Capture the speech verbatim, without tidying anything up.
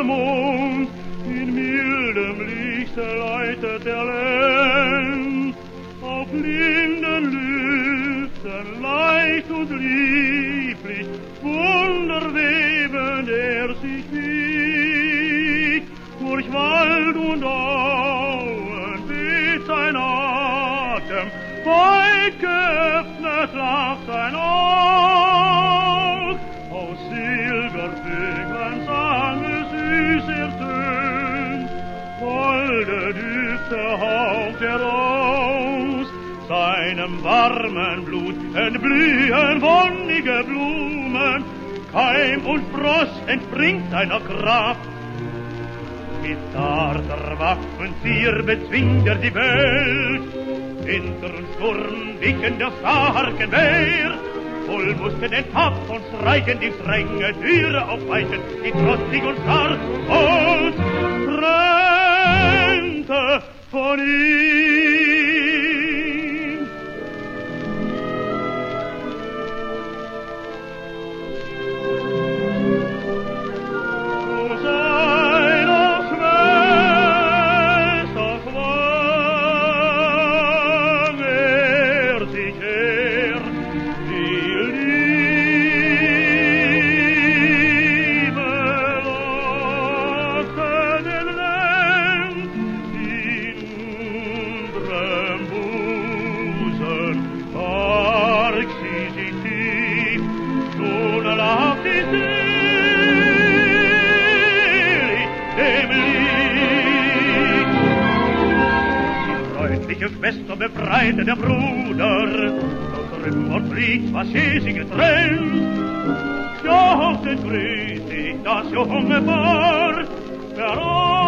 der Mond, in mildem Lichte leitet er Lenz, auf linden Lüften leicht und lieblich, wunderwebend er sich wiegt, durch Wald und Auen weht sein Atem, weit geöffnet lacht sein Aug, aus Silbervögeln Sange süß ertönt, holde Düfte haucht er aus, seinem warmen Blut entblühen wonnige Blumen, Keim und Frost entspringt seiner Kraft. Mit zarter Waffenzier bezwingt er die Welt, Winter und Sturm wichen der starken Wehr, wohl musste den Tag und streichen die strenge Türe aufweichen, die trotzig und stark uns trennte von ihm. Schwester befreite der Bruder, so drüben und fliegt, was je sie getrennt. Jauchzend grüßt sich das junge Paar,